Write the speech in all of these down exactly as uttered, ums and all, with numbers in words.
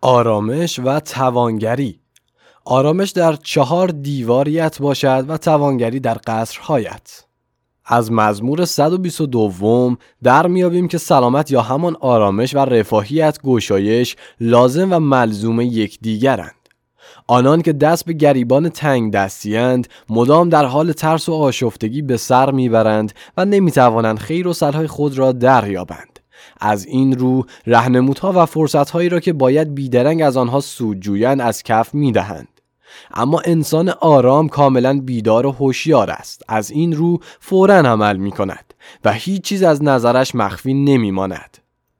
آرامش و توانگری. آرامش در چهار دیواریت باشد و توانگری در قصرهایت. از مزمور صد و بیست و دو در میابیم که سلامت یا همان آرامش و رفاهیت گشایش لازم و ملزوم یکدیگرند. آنان که دست به گریبان تنگ دستی‌اند مدام در حال ترس و آشفتگی به سر میبرند و نمیتوانند خیر و صلاح خود را دریابند. از این رو راهنمودها و فرصت‌هایی را که باید بیدرنگ از آنها سود جویند از کف می‌دهند. اما انسان آرام کاملا بیدار و هوشیار است. از این رو فوراً عمل می‌کند و هیچ چیز از نظرش مخفی نمی‌ماند.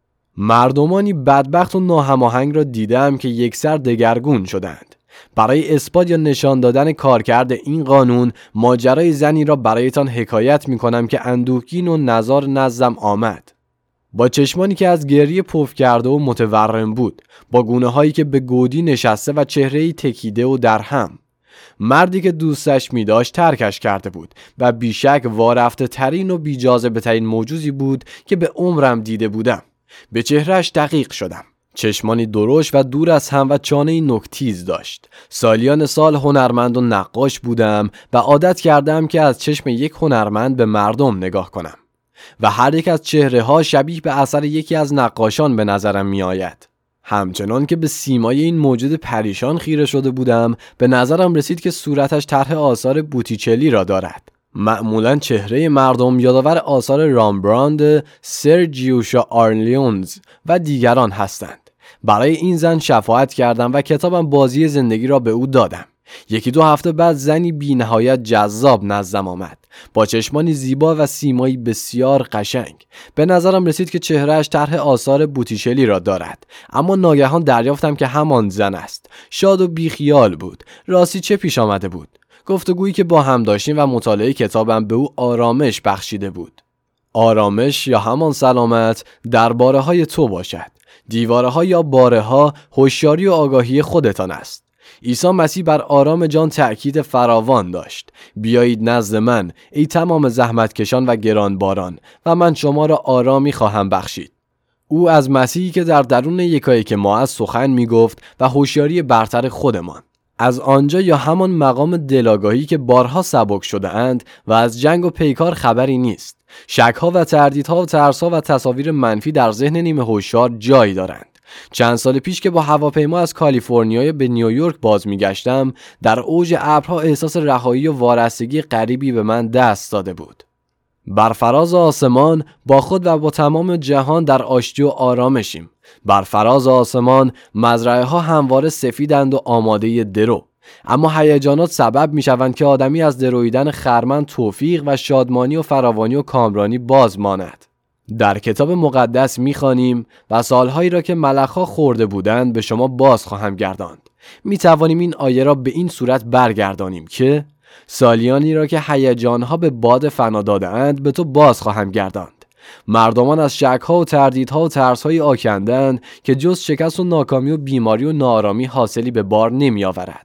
مردمانی بدبخت و ناهماهنگ را دیدم که یکسر دگرگون شدند. برای اثبات یا نشان دادن کارکرد این قانون ماجرای زنی را برایتان حکایت می‌کنم که اندوهگین و نزار نزدم آمد. با چشمانی که از گریه پف کرده و متورم بود، با گونه هایی که به گودی نشسته و چهره‌ای تکیده و درهم. مردی که دوستش می داشت ترکش کرده بود و بیشک وارفته ترین و بیجاذبه ترین موجودی بود که به عمرم دیده بودم. به چهرهش دقیق شدم. چشمانی درشت و دور از هم و چانه‌ای نوک‌تیز داشت. سالیان سال هنرمند و نقاش بودم و عادت کردم که از چشم یک هنرمند به مردم نگاه کنم. و هر یک از چهره ها شبیه به اثر یکی از نقاشان به نظرم می آید. همچنان که به سیمای این موجود پریشان خیره شده بودم، به نظرم رسید که صورتش طرح آثار بوتیچلی را دارد. معمولاً چهره مردم یادآور آثار رامبراند، سرجیوشا آرلیونز و دیگران هستند. برای این زن شفاعت کردم و کتابم بازی زندگی را به او دادم. یکی دو هفته بعد زنی بی نهایت جذاب نزدم آمد، با چشمانی زیبا و سیمایی بسیار قشنگ. به نظرم رسید که چهرهش طرح آثار بوتیچلی را دارد، اما ناگهان دریافتم که همان زن است. شاد و بیخیال بود. راستی چه پیش آمده بود؟ گفتگویی که با هم داشتیم و مطالعه کتابم به او آرامش بخشیده بود. آرامش یا همان سلامت در باره های تو باشد. دیواره ها یا باره ها هوشیاری و آگاهی خودتان است. عیسی مسیح بر آرام جان تأکید فراوان داشت. بیایید نزد من ای تمام زحمتکشان و گرانباران و من شما را آرامی خواهم بخشید. او از مسیحی که در درون یکایک ما از سخن می گفت و هوشیاری برتر خودمان. از آنجا یا همان مقام دلاگاهی که بارها سبک شده اند و از جنگ و پیکار خبری نیست. شک‌ها و تردیدها و ترس‌ها و تصاویر منفی در ذهن نیمه هوشیار جای دارند. چند سال پیش که با هواپیما از کالیفرنیا به نیویورک باز میگشتم، در اوج ابرها احساس رهایی و وارستگی غریبی به من دست داده بود. بر فراز آسمان با خود و با تمام جهان در آشتی و آرامشیم. بر فراز آسمان مزرعه ها همواره سفیدند و آماده درو، اما هیجانات سبب میشوند که آدمی از درویدن خرمن توفیق و شادمانی و فراوانی و کامرانی باز ماند. در کتاب مقدس می‌خوانیم و سالهایی را که ملخ‌ها خورده بودند به شما باز خواهم گرداند. می‌توانیم این آیه را به این صورت برگردانیم که سالیانی را که هیجان‌ها به باد فنا داده‌اند به تو باز خواهم گرداند. مردمان از شک‌ها و تردیدها و ترس‌های آکندند که جز شکست و ناکامی و بیماری و ناآرامی حاصلی به بار نمی‌آورد.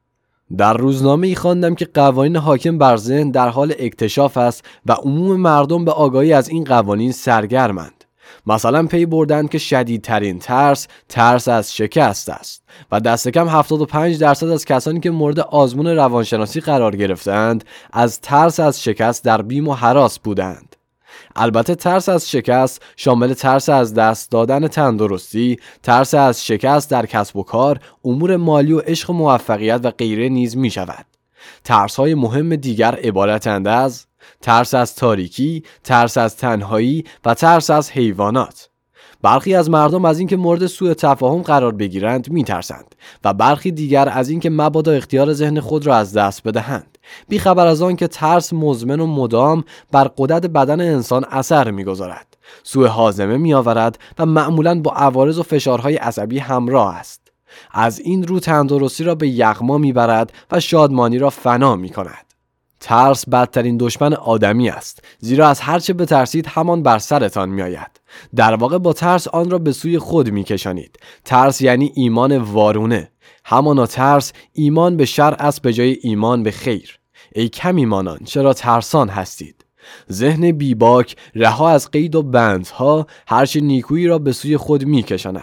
در روزنامه ای خواندم که قوانین حاکم بر ذهن در حال اکتشاف است و عموم مردم به آگاهی از این قوانین سرگرمند. مثلا پی بردند که شدیدترین ترس ترس از شکست است و دست کم هفتاد و پنج درصد از کسانی که مورد آزمون روانشناسی قرار گرفتند از ترس از شکست در بیم و هراس بودند. البته ترس از شکست شامل ترس از دست دادن تندرستی، ترس از شکست در کسب و کار، امور مالی و عشق و موفقیت و غیره نیز می شود. ترس‌های مهم دیگر عبارتند از ترس از تاریکی، ترس از تنهایی و ترس از حیوانات. برخی از مردم از اینکه مورد سوء تفاهم قرار بگیرند می‌ترسند و برخی دیگر از اینکه مبادا اختیار ذهن خود را از دست بدهند، بی خبر از آن که ترس مزمن و مدام بر غدد بدن انسان اثر می‌گذارد، سوء هاضمه می‌آورد و معمولاً با عوارض و فشارهای عصبی همراه است. از این رو تندرستی را به یغما می‌برد و شادمانی را فنا می‌کند. ترس بدترین دشمن آدمی است، زیرا از هر چه بترسید همان بر سرتان میآید. در واقع با ترس آن را به سوی خود میکشانید. ترس یعنی ایمان وارونه. همانا ترس ایمان به شر است به جای ایمان به خیر. ای کم ایمانان، چرا ترسان هستید؟ ذهن بیباک رها از قید و بندها هر چه نیکویی را به سوی خود میکشاند.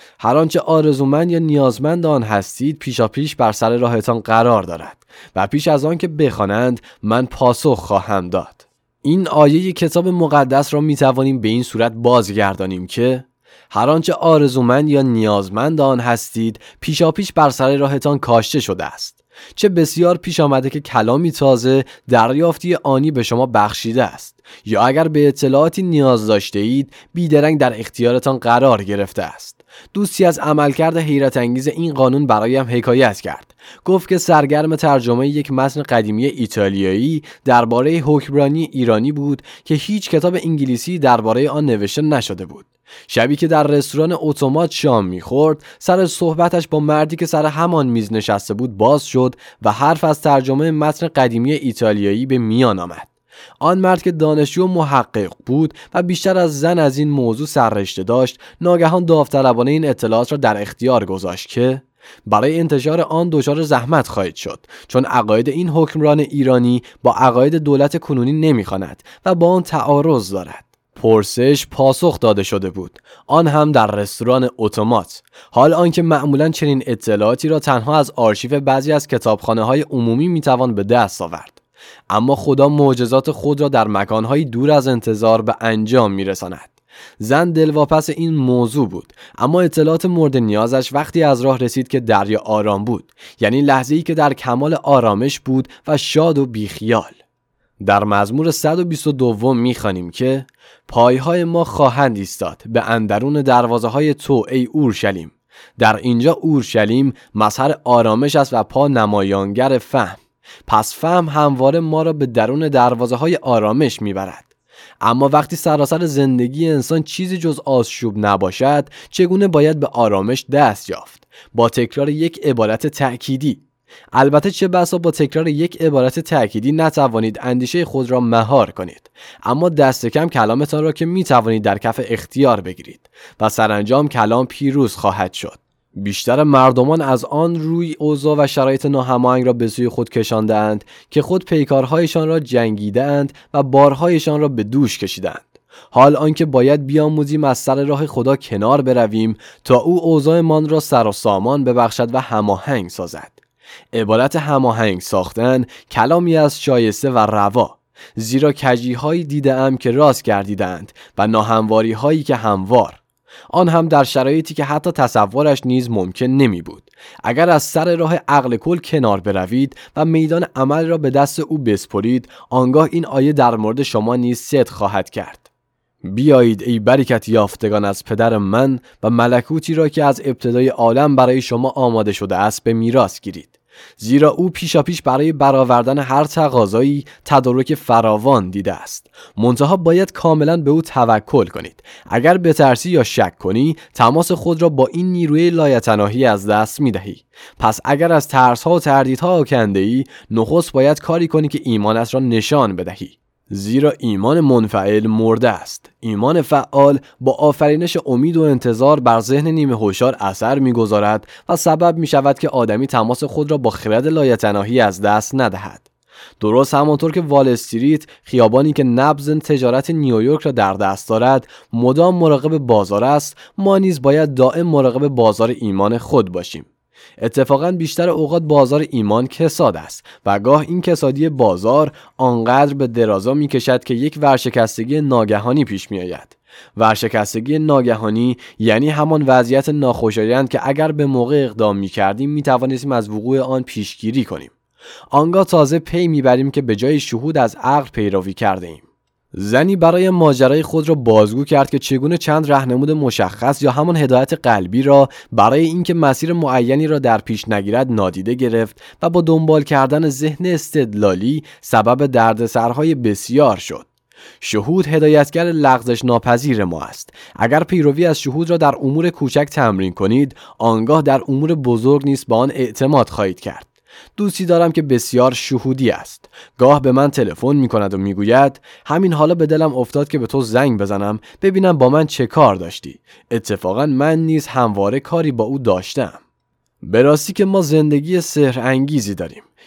هر آنچه آرزومند یا نیازمند آن هستید پیشاپیش بر سر راهتان قرار دارد و پیش از آن که بخوانند من پاسخ خواهم داد. این آیه کتاب مقدس را می توانیم به این صورت بازگردانیم که هر آنچه آرزومند یا نیازمند آن هستید پیشاپیش بر سر راهتان کاشته شده است. چه بسیار پیش آمده که کلامی تازه دریافتی آنی به شما بخشیده است، یا اگر به اطلاعاتی نیاز داشته اید بیدرنگ در اختیارتان قرار گرفته است. دوستی از عملکرد حیرت انگیز این قانون برایم حکایت کرد. گفت که سرگرم ترجمه یک متن قدیمی ایتالیایی درباره حکمرانی ایرانی بود که هیچ کتاب انگلیسی درباره آن نوشته نشده بود. شبی که در رستوران اتومات شام می‌خورد، سر صحبتش با مردی که سر همان میز نشسته بود باز شد و حرف از ترجمه متن قدیمی ایتالیایی به میان آمد. آن مرد که دانشجو و محقق بود و بیشتر از زن از این موضوع سررشته داشت، ناگهان داوطلبانه این اطلاعات را در اختیار گذاشت که برای انتشار آن دچار زحمت خواهید شد، چون عقاید این حکمران ایرانی با عقاید دولت کنونی نمی‌خواند و با آن تعارض دارد. پرسش پاسخ داده شده بود، آن هم در رستوران اتومات، حال آنکه معمولاً چنین اطلاعاتی را تنها از آرشیو بعضی از کتابخانه‌های عمومی میتوان به دست آورد. اما خدا معجزات خود را در مکان‌های دور از انتظار به انجام میرساند. زن دلواپس این موضوع بود، اما اطلاعات مورد نیازش وقتی از راه رسید که دریا آرام بود، یعنی لحظه‌ای که در کمال آرامش بود و شاد و بیخیال. در مزمور صد و بیست و دو می‌خوانیم که پایهای ما خواهند ایستاد به اندرون دروازه‌های تو ای اورشلیم. در اینجا اورشلیم مظهر آرامش است و پا نمایانگر فهم. پس فهم همواره ما را به درون دروازه‌های آرامش می‌برد. اما وقتی سراسر زندگی انسان چیزی جز آشوب نباشد، چگونه باید به آرامش دست یافت؟ با تکرار یک عبارت تأکیدی. البته چه بسا با تکرار یک عبارت تأکیدی نتوانید اندیشه خود را مهار کنید، اما دست کم کلامتان را که می توانید در کف اختیار بگیرید و سرانجام کلام پیروز خواهد شد. بیشتر مردمان از آن روی اوضاع و شرایط ناهماهنگ را به سوی خود کشاندند که خود پیکارهایشان را جنگیدند و بارهایشان را به دوش کشیدند. حال آنکه باید بیاموزیم از سر راه خدا کنار برویم تا او اوضاعمان را سر و سامان ببخشد و هماهنگ سازد. عبارت هماهنگ ساختن کلامی از شایسته و روا، زیرا کجی‌هایی دیده‌ام که راست گردیدند و ناهمواری‌هایی که هموار، آن هم در شرایطی که حتی تصورش نیز ممکن نمی بود. اگر از سر راه عقل کل کنار بروید و میدان عمل را به دست او بسپرید، آنگاه این آیه در مورد شما نیز صدق خواهد کرد. بیایید ای برکت یافتگان از پدر من و ملکوتی را که از ابتدای عالم برای شما آماده شده است به میراث گیرید. زیرا او پیشاپیش برای برآوردن هر تقاضایی تدارک فراوان دیده است. منتها باید کاملا به او توکل کنید. اگر بترسی یا شک کنی، تماس خود را با این نیروی لایتناهی از دست میدهی. پس اگر از ترس‌ها و تردیدها آکنده ای، نخست باید کاری کنی که ایمانت را نشان بدهی. زیرا ایمان منفعل مرده است. ایمان فعال با آفرینش امید و انتظار بر ذهن نیمه هوشیار اثر می‌گذارد و سبب می‌شود که آدمی تماس خود را با خرد لایتناهی از دست ندهد. درست همانطور که وال استریت، خیابانی که نبض تجارت نیویورک را در دست دارد، مدام مراقب بازار است، ما نیز باید دائم مراقب بازار ایمان خود باشیم. اتفاقاً بیشتر اوقات بازار ایمان کساد است و گاه این کسادی بازار آنقدر به درازا می کشد که یک ورشکستگی ناگهانی پیش می آید. ورشکستگی ناگهانی یعنی همان وضعیت ناخوشایند که اگر به موقع اقدام می کردیم می توانستیم از وقوع آن پیشگیری کنیم. آنگاه تازه پی می بریم که به جای شهود از عقل پیروی کرده ایم. زنی برای ماجرای خود را بازگو کرد که چگونه چند راهنمود مشخص یا همان هدایت قلبی را برای اینکه مسیر معینی را در پیش نگیرد نادیده گرفت و با دنبال کردن ذهن استدلالی سبب دردسرهای بسیار شد. شهود هدایتگر لغزش ناپذیر ما است. اگر پیروی از شهود را در امور کوچک تمرین کنید، آنگاه در امور بزرگ نیز به آن اعتماد خواهید کرد. دوستی دارم که بسیار شهودی است. گاه به من تلفن می کند و می گوید همین حالا به دلم افتاد که به تو زنگ بزنم ببینم با من چه کار داشتی. اتفاقا من نیز همواره کاری با او داشتم. به راستی که ما زندگی سحر انگیزی داریم.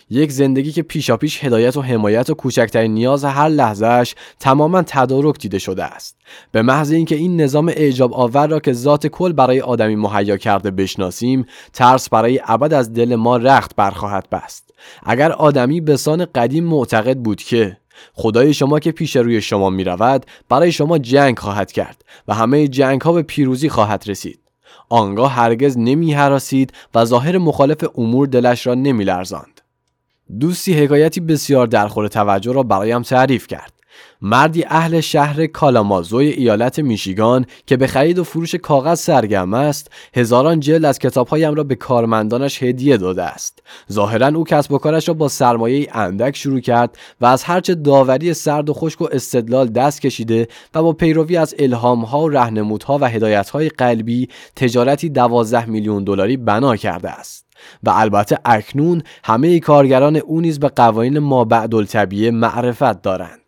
یک زندگی که پیشاپیش هدایت و حمایت و کوچکترین نیاز هر لحظهش تماما تدارک دیده شده است. به محض اینکه این نظام اعجاب آور را که ذات کل برای آدمی مهیا کرده بشناسیم، ترس برای ابد از دل ما رخت برخواهد بست. اگر آدمی به سان قدیم معتقد بود که خدای شما که پیش روی شما می رود برای شما جنگ خواهد کرد و همه جنگ ها به پیروزی خواهد رسید، آنگاه هرگز نمی هراسید و ظاهر مخالف امور دلش را نمی لرزاند. دوستی حکایتی بسیار درخور توجه را برایم تعریف کرد. مردی اهل شهر کالامازوی ایالت میشیگان که به خرید و فروش کاغذ سرگرم است، هزاران جلد از کتابهایم را به کارمندانش هدیه داده است. ظاهراً او کسب و کارش را با سرمایه اندک شروع کرد و از هرچه داوری سرد و خشک و استدلال دست کشیده و با پیروی از الهام‌ها و راهنمودها و هدایت‌های قلبی تجارتی دوازده میلیون دلاری بنا کرده است. و البته اکنون همه کارگران او نیز به قوانین مابعدالطبیعه معرفت دارند.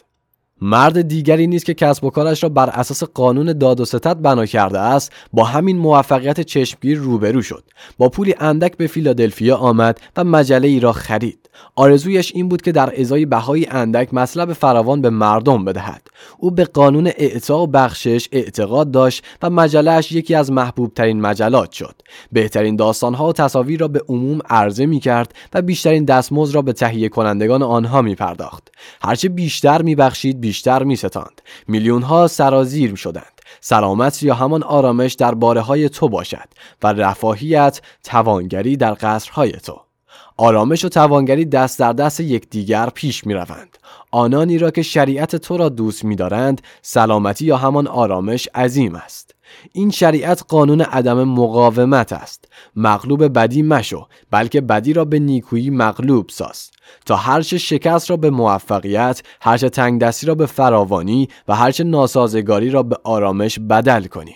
مرد دیگری نیست که کسب و کارش را بر اساس قانون داد و ستد بنا کرده است، با همین موفقیت چشمگیر روبرو شد. با پولی اندک به فیلادلفیا آمد و مجله ای را خرید. آرزویش این بود که در ازای بهای اندک مطلب فراوان به مردم بدهد. او به قانون اعطا و بخشش اعتقاد داشت و مجله‌اش یکی از محبوب ترین مجلات شد. بهترین داستان‌ها و تصاویر را به عموم عرضه می‌کرد و بیشترین دستمزد را به تهیه کنندگان آنها می‌پرداخت. هرچه بیشتر می‌بخشید بیشتر می‌ستاند. میلیون‌ها سرازیر شدند. سلامت یا همان آرامش در باره‌های تو باشد و رفاهیت توانگری در قصرهای تو. آرامش و توانگری دست در دست یکدیگر پیش می روند. آنانی را که شریعت تو را دوست می دارند، سلامتی یا همان آرامش عظیم است. این شریعت قانون عدم مقاومت است. مغلوب بدی مشو، بلکه بدی را به نیکویی مغلوب ساز. تا هرچه شکست را به موفقیت، هرچه تنگ دستی را به فراوانی و هرچه ناسازگاری را به آرامش بدل کنی.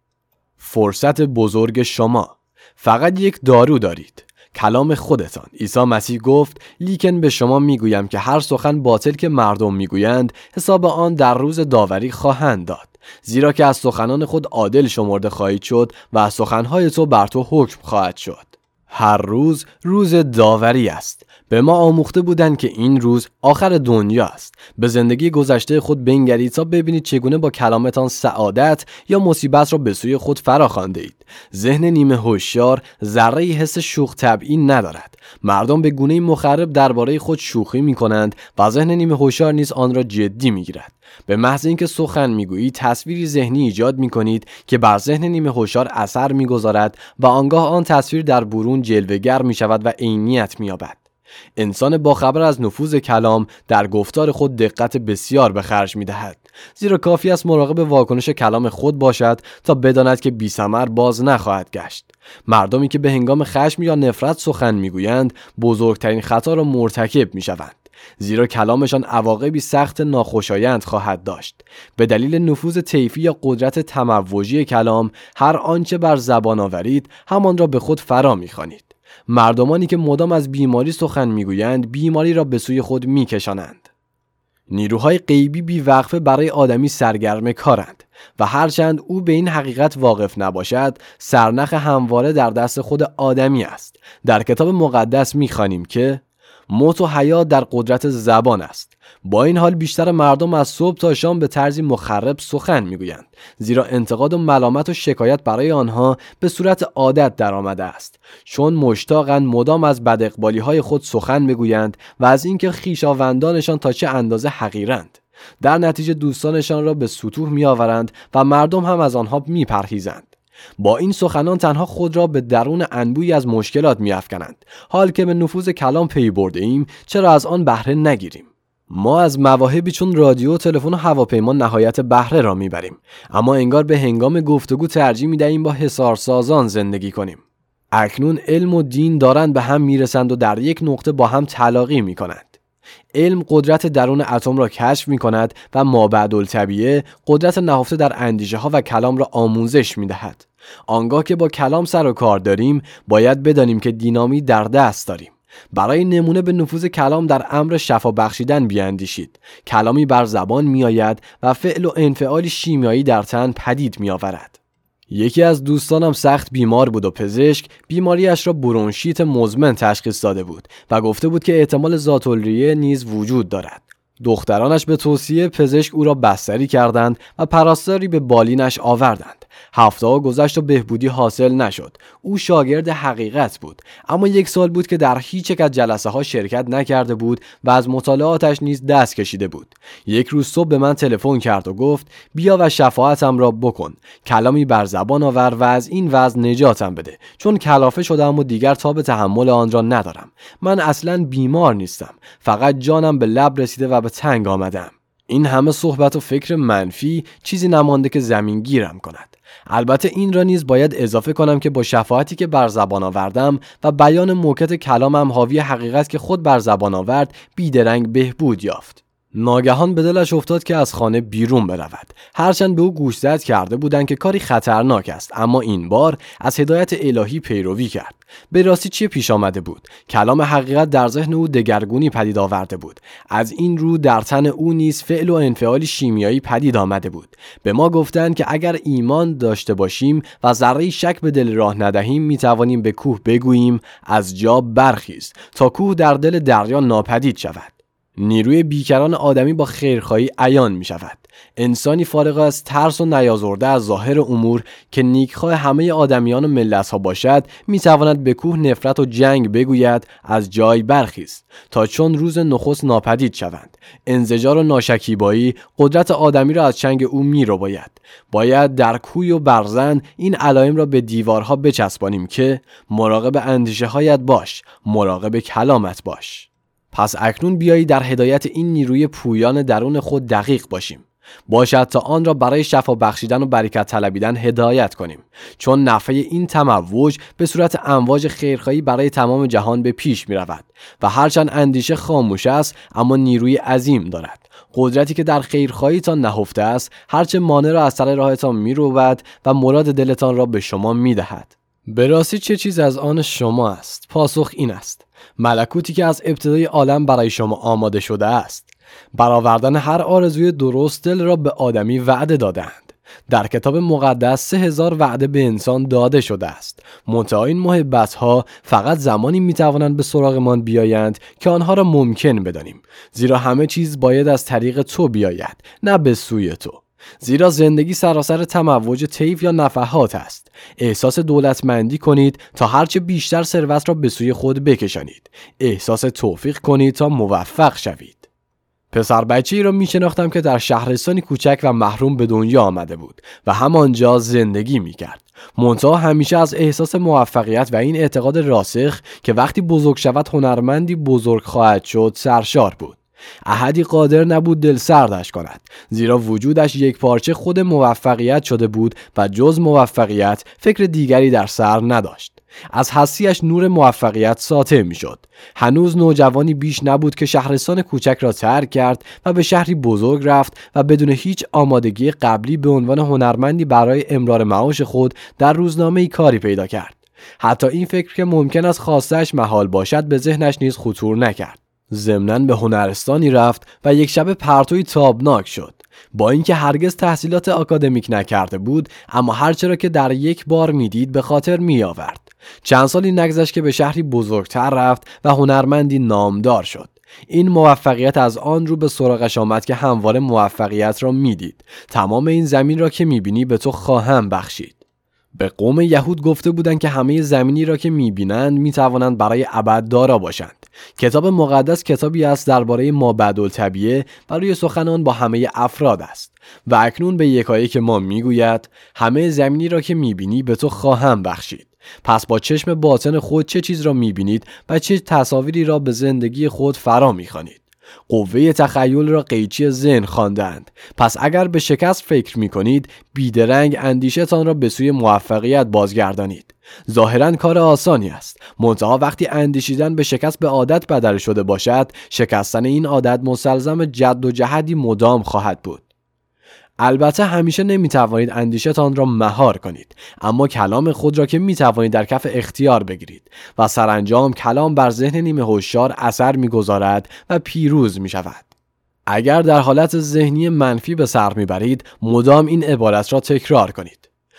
فرصت بزرگ شما. فقط یک دارو دارید. کلام خودتان. عیسی مسیح گفت لیکن به شما میگویم که هر سخن باطل که مردم میگویند حساب آن در روز داوری خواهند داد، زیرا که از سخنان خود عادل شمرده خواهید شد و از سخنهای تو بر تو حکم خواهد شد. هر روز روز داوری است. به ما آموخته بودند که این روز آخر دنیا است. به زندگی گذشته خود بنگرید تا ببینید چگونه با کلامتان سعادت یا مصیبت را به سوی خود فراخوانده اید. ذهن نیمه هوشیار ذره‌ای حس شوخ طبعی ندارد. مردم به گونه‌ای مخرب درباره خود شوخی می‌کنند و ذهن نیمه هوشیار نیز آن را جدی می‌گیرد. به محض اینکه سخن میگویید تصویری ذهنی ایجاد میکنید که بر ذهن نیمه هوشیار اثر میگذارد و آنگاه آن تصویر در برون جلوه‌گر میشود و عینیت مییابد. انسان باخبر از نفوذ کلام در گفتار خود دقت بسیار به خرج میدهد، زیرا کافی است مراقب واکنش کلام خود باشد تا بداند که بی‌ثمر باز نخواهد گشت. مردمی که به هنگام خشم یا نفرت سخن میگویند بزرگترین خطا را مرتکب میشوند، زیرا کلامشان عواقبی سخت ناخوشایند خواهد داشت. به دلیل نفوذ طیفی یا قدرت تموجی کلام، هر آنچه بر زبان آورید همان را به خود فرا می‌خوانید. مردمانی که مدام از بیماری سخن میگویند بیماری را به سوی خود میکشانند. نیروهای غیبی بی‌وقفه برای آدمی سرگرم کارند و هرچند او به این حقیقت واقف نباشد، سرنخ همواره در دست خود آدمی است. در کتاب مقدس می‌خوانیم که موت و حیات در قدرت زبان است. با این حال بیشتر مردم از صبح تا شام به طرزی مخرب سخن میگویند، زیرا انتقاد و ملامت و شکایت برای آنها به صورت عادت در آمده است. چون مشتاقند مدام از بداقبالی های خود سخن بگویند و از اینکه خویشاوندانشان تا چه اندازه حقیرند. در نتیجه دوستانشان را به سطوح میآورند و مردم هم از آنها میپرهیزند. با این سخنان تنها خود را به درون انبویی از مشکلات می‌افکنند. حال که به نفوذ کلام پی برده ایم، چرا از آن بهره نگیریم؟ ما از مواهبی چون رادیو، تلفن و هواپیما نهایت بهره را میبریم، اما انگار به هنگام گفتگو ترجیح میدهیم با حصارسازان زندگی کنیم. اکنون علم و دین دارند به هم میرسند و در یک نقطه با هم تلاقی میکنند. علم قدرت درون اتم را کشف می کند و مابعدالطبیعه قدرت نهفته در اندیشه ها و کلام را آموزش می دهد. آنگاه که با کلام سر و کار داریم، باید بدانیم که دینامی در دست داریم. برای نمونه به نفوذ کلام در امر شفا بخشیدن بیاندیشید. کلامی بر زبان می آید و فعل و انفعال شیمیایی در تن پدید می آورد. یکی از دوستانم سخت بیمار بود و پزشک بیماریش را برونشیت مزمن تشخیص داده بود و گفته بود که احتمال ذات‌الریه نیز وجود دارد. دخترانش به توصیه پزشک او را بستری کردند و پرستاری به بالینش آوردند. هفته‌ها گذشت و بهبودی حاصل نشد. او شاگرد حقیقت بود، اما یک سال بود که در هیچ یک از جلسه ها شرکت نکرده بود و از مطالعاتش نیز دست کشیده بود. یک روز صبح به من تلفن کرد و گفت بیا و شفاعتم را بکن. کلامی بر زبان آور و از این وضع نجاتم بده، چون کلافه شدم و دیگر تاب تحمل آن را ندارم. من اصلاً بیمار نیستم، فقط جانم به لب رسیده و به تنگ آمدم. این همه صحبت و فکر منفی چیزی نمانده که زمین گیرم کند. البته این را نیز باید اضافه کنم که با شفاعتی که بر زبان آوردم و بیان موقت کلامم حاوی حقیقت که خود بر زبان آورد، بیدرنگ بهبود یافت. ناگهان به دلش افتاد که از خانه بیرون برود. هرچند به او گوشزد کرده بودند که کاری خطرناک است، اما این بار از هدایت الهی پیروی کرد. به راستی چه پیش آمده بود؟ کلام حقیقت در ذهن او دگرگونی پدید آورده بود. از این رو در تن او نیز فعل و انفعال شیمیایی پدید آمده بود. به ما گفتند که اگر ایمان داشته باشیم و ذره شک به دل راه ندهیم، می توانیم به کوه بگوییم از جا برخیز تا کوه در دل دریا ناپدید شود. نیروی بیکران آدمی با خیرخواهی عیان می شود. انسانی فارغ از ترس و نیازرده از ظاهر امور که نیکخواه همه آدمیان و ملت‌ها باشد، می تواند به کوه نفرت و جنگ بگوید از جای برخیز تا چون روز نخست ناپدید شوند. انزجار و ناشکیبایی قدرت آدمی را از چنگ او می رو باید. باید در کوی و برزن این علائم را به دیوارها بچسبانیم که مراقب اندیشه هایت باش، مراقب کلامت باش. پس اکنون بیایی در هدایت این نیروی پویان درون خود دقیق باشیم. باشد تا آن را برای شفا بخشیدن و برکت طلبیدن هدایت کنیم، چون نفع این تموج به صورت امواج خیرخواهی برای تمام جهان به پیش می رود و هرچند اندیشه خاموش است اما نیروی عظیم دارد. قدرتی که در خیرخواهی تان نهفته است هرچه مانع را از سر راهتان می روبد و مراد دلتان را به شما می دهد. به راستی چه چیز از آن شما است؟ پاسخ این است: ملکوتی که از ابتدای عالم برای شما آماده شده است. برآوردن هر آرزوی درست دل را به آدمی وعده دادند. در کتاب مقدس سه هزار وعده به انسان داده شده است. منتها این محبت‌ها فقط زمانی می‌توانند به سراغمان بیایند که آنها را ممکن بدانیم، زیرا همه چیز باید از طریق تو بیاید، نه به سوی تو. زیرا زندگی سراسر تموج طیف یا نفحات است. احساس دولتمندی کنید تا هرچه بیشتر ثروت را به سوی خود بکشانید. احساس توفیق کنید تا موفق شوید. پسر بچه‌ای را می‌شناختم که در شهرستانی کوچک و محروم به دنیا آمده بود و همانجا زندگی می‌کرد. منتها همیشه از احساس موفقیت و این اعتقاد راسخ که وقتی بزرگ شود هنرمندی بزرگ خواهد شد سرشار بود. احدی قادر نبود دل سردش کند، زیرا وجودش یک پارچه خود موفقیت شده بود و جز موفقیت فکر دیگری در سر نداشت. از حسیش نور موفقیت ساطع می شد. هنوز نوجوانی بیش نبود که شهرستان کوچک را ترک کرد و به شهری بزرگ رفت و بدون هیچ آمادگی قبلی به عنوان هنرمندی برای امرار معاش خود در روزنامه‌ای کاری پیدا کرد. حتی این فکر که ممکن است خواسته‌اش محال باشد به ذهنش نیز خطور نکرد. ضمناً به هنرستانی رفت و یک شب پرتوی تابناک شد. با اینکه هرگز تحصیلات آکادمیک نکرده بود، اما هرچه را که در یک بار میدید به خاطر می آورد. چند سالی نگذشت که به شهری بزرگتر رفت و هنرمندی نامدار شد. این موفقیت از آن رو به سراغش آمد که همواره موفقیت را میدید. تمام این زمین را که میبینی به تو خواهم بخشید. به قوم یهود گفته بودند که همه زمینی را که میبینند میتوانند برای ابد دارا باشند. کتاب مقدس کتابی است درباره مابعدالطبیعه و روی سخنان با همه افراد است و اکنون به یکایک ما میگوید همه زمینی را که میبینی به تو خواهم بخشید. پس با چشم باطن خود چه چیز را میبینید و چه تصاویری را به زندگی خود فرا میخوانید. قوه تخیل را قیچی ذهن خواندند. پس اگر به شکست فکر میکنید، بیدرنگ اندیشتان را به سوی موفقیت بازگردانید. ظاهراً کار آسانی است، منتها وقتی اندیشیدن به شکست به عادت بدل شده باشد، شکستن این عادت مستلزم جد و جهدی مدام خواهد بود. البته همیشه نمیتوانید اندیشتان را مهار کنید، اما کلام خود را که میتوانید در کف اختیار بگیرید و سرانجام کلام بر ذهن نیمه هوشیار اثر میگذارد و پیروز میشود. اگر در حالت ذهنی منفی به سر میبرید، مدام این عبارت را تکرار کنید: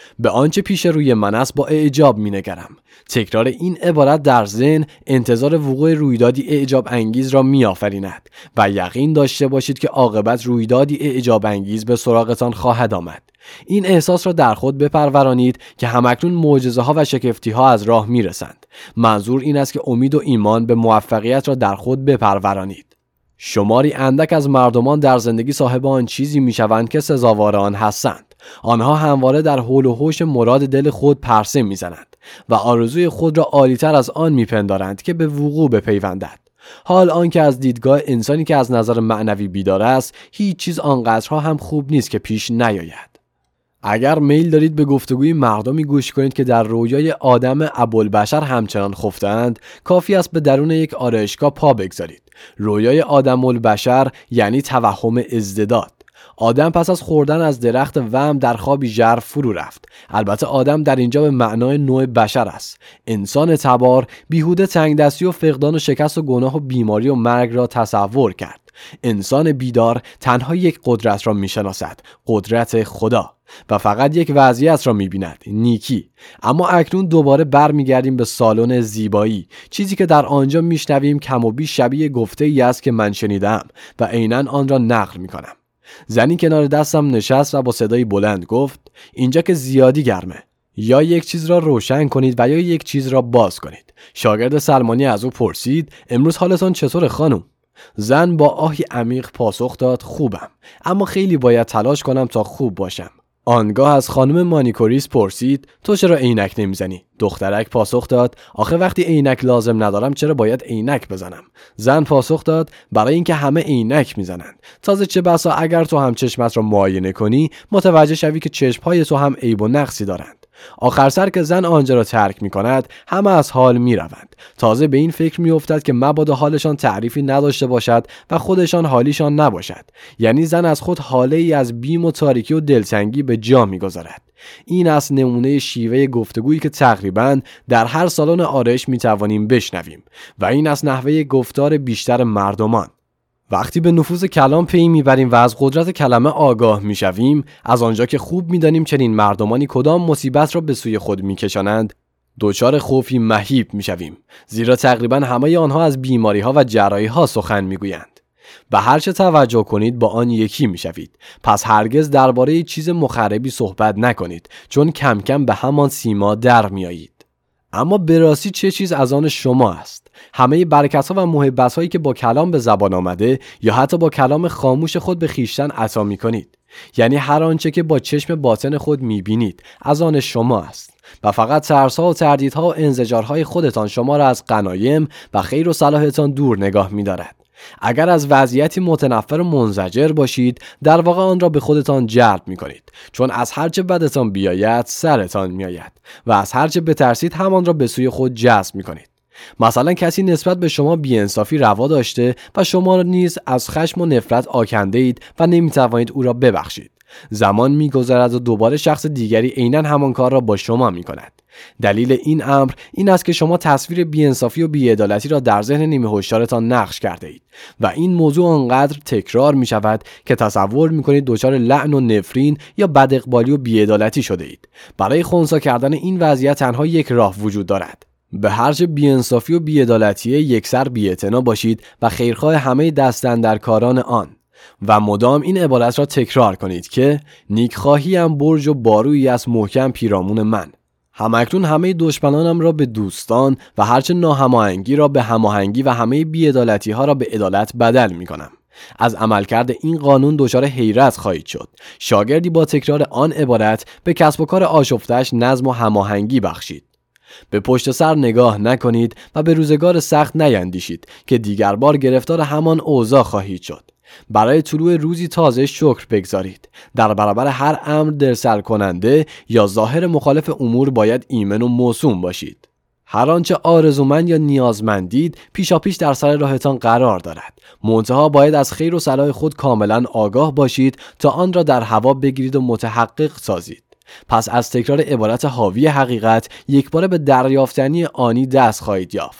به آنچه پیش روی من است با اعجاب می‌نگرم. تکرار این عبارت در ذهن انتظار وقوع رویدادی اعجاب انگیز را می‌آفریند و یقین داشته باشید که عاقبت رویدادی اعجاب انگیز به سراغتان خواهد آمد. این احساس را در خود بپرورانید که همکنون معجزه‌ها و شگفتی‌ها از راه می‌رسند. منظور این است که امید و ایمان به موفقیت را در خود بپرورانید. شماری اندک از مردمان در زندگی صاحب آن چیزی می‌شوند که سزاوار آن هستند. آنها همواره در حول و حوش مراد دل خود پرسه می‌زنند و آرزوی خود را عالی‌تر از آن می‌پندارند که به وقوع بپیوندد. حال آنکه از دیدگاه انسانی که از نظر معنوی بیدار است، هیچ چیز آنقدرها هم خوب نیست که پیش نیاید. اگر میل دارید به گفتگوی مردمی گوش کنید که در رویای آدم ابوالبشر همچنان خفتند، کافی است به درون یک آرایشگاه پا بگذارید. رویای آدم البشر یعنی توهم ازدداد. آدم پس از خوردن از درخت وهم در خوابی ژرف فرو رفت. البته آدم در اینجا به معنای نوع بشر است. انسان تبار بیهوده تنگدستی و فقدان و شکست و گناه و بیماری و مرگ را تصور کرد. انسان بیدار تنها یک قدرت را میشناسد، قدرت خدا، و فقط یک وضعیت را می‌بیند، نیکی. اما اکنون دوباره برمیگردیم به سالن زیبایی. چیزی که در آنجا میشنویم کم و بیش شبیه گفته‌ای است که من شنیدم و عیناً آن را نقل میکنم. زنی کنار دستم نشست و با صدای بلند گفت: اینجا که زیادی گرمه. یا یک چیز را روشن کنید و یا یک چیز را باز کنید. شاگرد سلمانی از او پرسید: امروز حالتان چطور خانم؟ زن با آهی عمیق پاسخ داد: خوبم، اما خیلی باید تلاش کنم تا خوب باشم. آنگاه از خانم مانیکوریست پرسید: تو چرا عینک نمیزنی؟ دخترک پاسخ داد: آخه وقتی عینک لازم ندارم چرا باید عینک بزنم؟ زن پاسخ داد: برای اینکه همه عینک میزنند. تازه چه بسا اگر تو هم چشمت را معاینه کنی متوجه شوی که چشمهای تو هم عیب و نقصی دارند. آخر سر که زن آنجا را ترک می کند همه از حال می روند. تازه به این فکر می افتد که مبادا حالشان تعریفی نداشته باشد و خودشان حالیشان نباشد. یعنی زن از خود حاله ای از بیم و تاریکی و دلتنگی به جا می گذارد. این است نمونه شیوه گفتگویی که تقریباً در هر سالن آرایش می توانیم بشنویم و این است نحوه گفتار بیشتر مردمان. وقتی به نفوذ کلام پی میبریم و از قدرت کلمه آگاه میشویم، از آنجا که خوب میدانیم چنین مردمانی کدام مصیبت را به سوی خود میکشانند، دچار خوفی مهیب میشویم، زیرا تقریبا همه آنها از بیماری ها و جراحی ها سخن میگویند. به هر چه توجه کنید با آن یکی میشوید. پس هرگز درباره چیز مخربی صحبت نکنید، چون کم کم به همان سیما در میایید. اما به راستی چه چیز از آن شما است؟ همه برکت‌ها و محبت‌هایی که با کلام به زبان آمده یا حتی با کلام خاموش خود به خویشتن عطا می‌کنید، یعنی هر آنچه که با چشم باطن خود می‌بینید از آن شما است و فقط ترس‌ها و تردیدها و انزجارهای خودتان شما را از غنایم و خیر و صلاحتان دور نگاه می‌دارد. اگر از وضعیتی متنفر و منزجر باشید، در واقع آن را به خودتان جلب می کنید، چون از هرچه بدتان بیاید سرتان می آید و از هرچه بترسید همان را به سوی خود جذب می کنید. مثلا کسی نسبت به شما بی‌انصافی روا داشته و شما نیز از خشم و نفرت آکنده اید و نمی توانید او را ببخشید. زمان می گذرد و دوباره شخص دیگری عیناً همان کار را با شما می کند. دلیل این امر این است که شما تصویر بی‌انصافی و بی‌عدالتی را در ذهن نیمه هوشیارتان نقش کرده اید و این موضوع آنقدر تکرار می شود که تصور می کنید دچار لعن و نفرین یا بداقبالی و بی‌عدالتی شده اید. برای خنثی کردن این وضعیت تنها یک راه وجود دارد: به هرچه بی‌انصافی و بی‌عدالتی یکسر بی‌اعتنا باشید و خیرخواه همه دست‌اندرکاران آن و مدام این عبارت را تکرار کنید که نیکخواهی هم برج و بارویی از محکم پیرامون من. همکنون همه دشمنانم را به دوستان و هرچه ناهماهنگی را به هماهنگی و همه بی‌عدالتی ها را به عدالت بدل می کنم. از عملکرد این قانون دچار حیرت خواهید شد. شاگردی با تکرار آن عبارت به کسب و کار آشفتش نظم و هماهنگی بخشید. به پشت سر نگاه نکنید و به روزگار سخت نیندیشید که دیگر بار گرفتار همان اوضاع خواهید شد. برای طلوع روزی تازه شکر بگذارید. در برابر هر امر دلسر کننده یا ظاهر مخالف امور باید ایمن و موسوم باشید. هر آنچه آرزومند یا نیازمندید پیشاپیش در سر راهتان قرار دارد. منتها باید از خیر و صلاح خود کاملا آگاه باشید تا آن را در هوا بگیرید و متحقق سازید. پس از تکرار عبارت حاوی حقیقت یکباره به دریافتنی آنی دست خواهید یافت.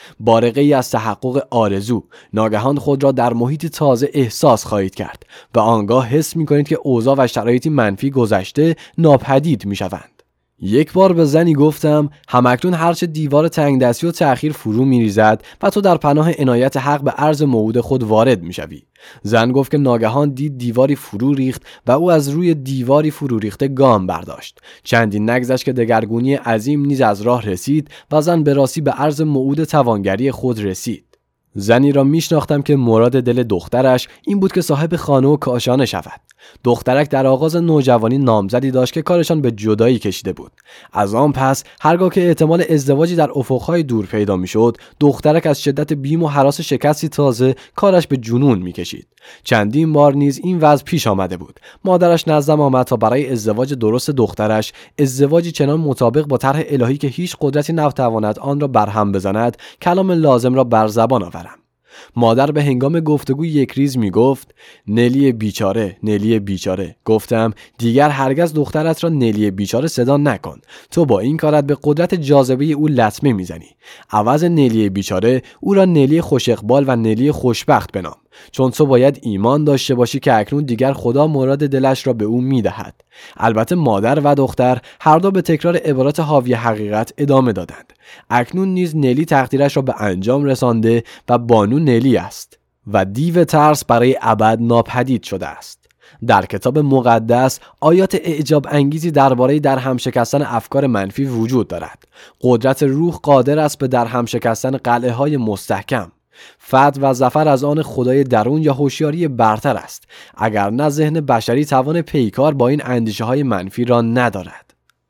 بارقه ای از تحقق آرزو. ناگهان خود را در محیط تازه احساس خواهید کرد و آنگاه حس می کنید که اوضاع و شرایطی منفی گذشته ناپدید می شوند. یک بار به زنی گفتم همکنون هرچه دیوار تنگ دستی و تأخیر فرو می ریزد و تو در پناه عنایت حق به عرض موعود خود وارد می شوی. زن گفت که ناگهان دید دیواری فرو ریخت و او از روی دیواری فرو ریخته گام برداشت. چندین نگذشت که دگرگونی عظیم نیز از راه رسید و زن به راستی به عرض موعود توانگری خود رسید. زنی را میشناختم که مراد دل دخترش این بود که صاحب خانه و کاشانه شود. دخترک در آغاز نوجوانی نامزدی داشت که کارشان به جدایی کشیده بود. از آن پس هرگاه که احتمال ازدواجی در افقهای دور پیدا میشد، دخترک از شدت بیم و هراس شکستی تازه کارش به جنون میکشید. چندین بار نیز این وضع پیش آمده بود. مادرش نزدم آمد تا برای ازدواج درست دخترش، ازدواجی چنان مطابق با طرح الهی که هیچ قدرتی نتواند آن را برهم بزند، کلام لازم را بر زبان آورم. مادر به هنگام گفتگو یک ریز می گفت نلی بیچاره، نلی بیچاره. گفتم دیگر هرگز دخترت را نلی بیچاره صدا نکن. تو با این کارت به قدرت جاذبه او لطمه میزنی. عوض نلی بیچاره او را نلی خوش اقبال و نلی خوشبخت بنام، چون تو باید ایمان داشته باشی که اکنون دیگر خدا مراد دلش را به او میدهد. البته مادر و دختر هر دو به تکرار عبارات حاوی حقیقت ادامه دادند. اکنون نیز نلی تقدیرش را به انجام رسانده و بانو نلی است و دیو ترس برای ابد ناپدید شده است. در کتاب مقدس آیات اعجاب انگیزی درباره در هم شکستن افکار منفی وجود دارد. قدرت روح قادر است به در هم شکستن قلعه های مستحکم. فتح و ظفر از آن خدای درون یا هوشیاری برتر است، اگر نه ذهن بشری توان پیکار با این اندیشه های منفی را ندارد.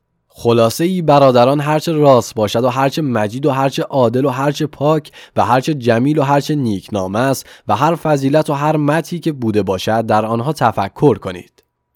خلاصه ای برادران، هرچه راست باشد و هرچه مجید و هرچه عادل و هرچه پاک و هرچه جمیل و هرچه نیکنام است و هر فضیلت و هر مدحی که بوده باشد در آنها تفکر کنید.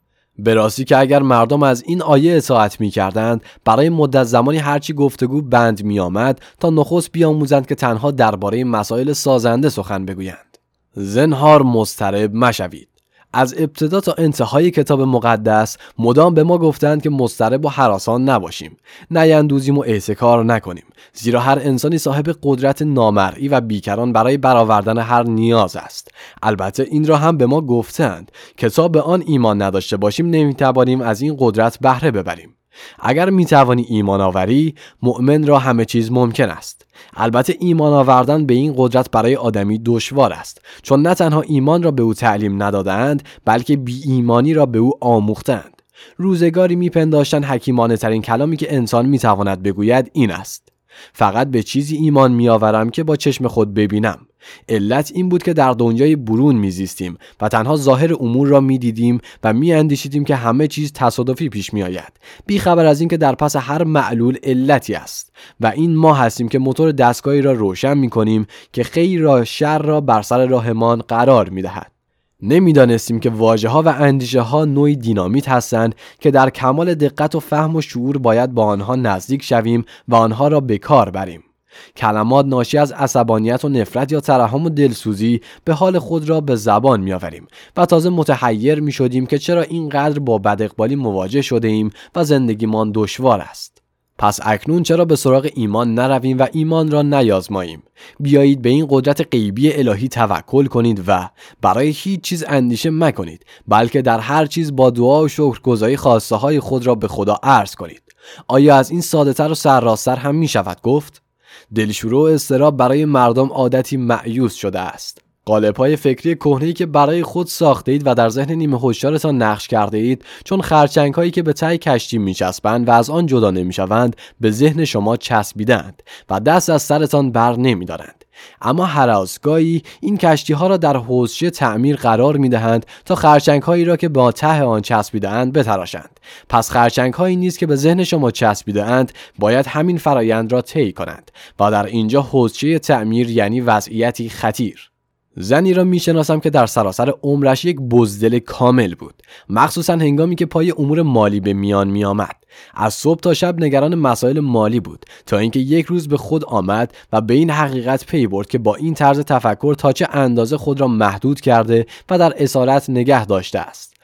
به راستی که اگر مردم از این آیه اطاعت می کردند، برای مدت زمانی هرچی گفتگو بند می آمد تا نخست بیاموزند که تنها درباره مسائل سازنده سخن بگویند. زنهار مضطرب مشوید. از ابتدا تا انتهای کتاب مقدس مدام به ما گفتند که مضطرب و هراسان نباشیم، نیندوزیم و احتکار نکنیم، زیرا هر انسانی صاحب قدرت نامرئی و بیکران برای برآوردن هر نیاز است. البته این را هم به ما گفتند که تا به آن ایمان نداشته باشیم نمیتوانیم از این قدرت بهره ببریم. اگر میتوانی ایمان آوری، مؤمن را همه چیز ممکن است. البته ایمان آوردن به این قدرت برای آدمی دشوار است، چون نه تنها ایمان را به او تعلیم ندادند، بلکه بی ایمانی را به او آموختند. روزگاری میپنداشتند حکیمانه ترین کلامی که انسان میتواند بگوید این است: فقط به چیزی ایمان میآورم که با چشم خود ببینم. علت این بود که در دنیای برون میزیستیم و تنها ظاهر امور را میدیدیم و میاندیشیدیم که همه چیز تصادفی پیش میآید، بی خبر از این که در پس هر معلول علتی است. و این ما هستیم که موتور دستگاهی را روشن میکنیم که خیر را شر را بر سر راهمان قرار میدهد. نمیدانستیم که واژه‌ها و اندیشه‌ها نوعی دینامیت هستند که در کمال دقت و فهم و شعور باید با آنها نزدیک شویم و آنها را به کار بریم. کلمات ناشی از عصبانیت و نفرت یا ترحم و دلسوزی به حال خود را به زبان می‌آوریم و تازه متحیر می‌شدیم که چرا اینقدر با بداقبالی مواجه شده ایم و زندگیمان دشوار است. پس اکنون چرا به سراغ ایمان نرویم و ایمان را نیازماییم؟ بیایید به این قدرت غیبی الهی توکل کنید و برای هیچ چیز اندیشه مکنید، بلکه در هر چیز با دعا و شکرگزاری خواسته های خود را به خدا عرض کنید. آیا از این ساده تر و سرراست‌تر هم می شود گفت؟ دلشوره و اضطراب برای مردم عادتی مأیوس شده است. قالب‌های فکری کهنه‌ای که برای خود ساخته اید و در ذهن نیمه هوشیارتان نقش کرده اید، چون خرچنگ‌هایی که به ته کشتی می‌چسبند و از آن جدا نمی‌شوند، به ذهن شما چسبیدند و دست از سرتان بر نمی‌دارند. اما هر ازگاهی این کشتی‌ها را در حوضچه تعمیر قرار می‌دهند تا خرچنگ‌هایی را که با ته آن چسبیده‌اند بتراشند. پس خرچنگ‌هایی نیز که به ذهن شما چسبیده‌اند باید همین فرایند را طی کنند و در اینجا حوضچه تعمیر یعنی وضعیتی خطیر. زنی را میشناسم که در سراسر عمرش یک بزدل کامل بود، مخصوصا هنگامی که پای امور مالی به میان می آمد. از صبح تا شب نگران مسائل مالی بود تا اینکه یک روز به خود آمد و به این حقیقت پی برد که با این طرز تفکر تا چه اندازه خود را محدود کرده و در اسارت نگه داشته است.